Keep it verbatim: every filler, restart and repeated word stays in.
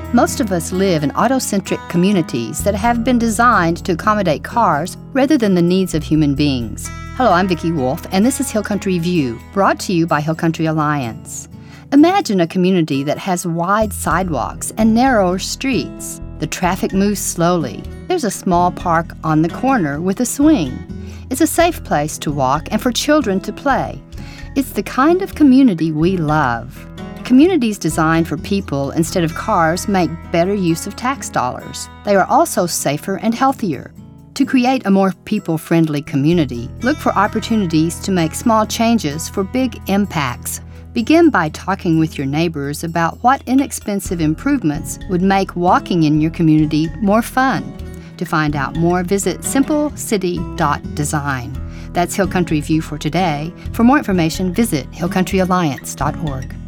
Most of us live in auto-centric communities that have been designed to accommodate cars rather than the needs of human beings. Hello, I'm Vicki Wolf, and this is Hill Country View, brought to you by Hill Country Alliance. Imagine a community that has wide sidewalks and narrower streets. The traffic moves slowly. There's a small park on the corner with a swing. It's a safe place to walk and for children to play. It's the kind of community we love. Communities designed for people instead of cars make better use of tax dollars. They are also safer and healthier. To create a more people-friendly community, look for opportunities to make small changes for big impacts. Begin by talking with your neighbors about what inexpensive improvements would make walking in your community more fun. To find out more, visit simple city dot design. That's Hill Country View for today. For more information, visit hill country alliance dot org.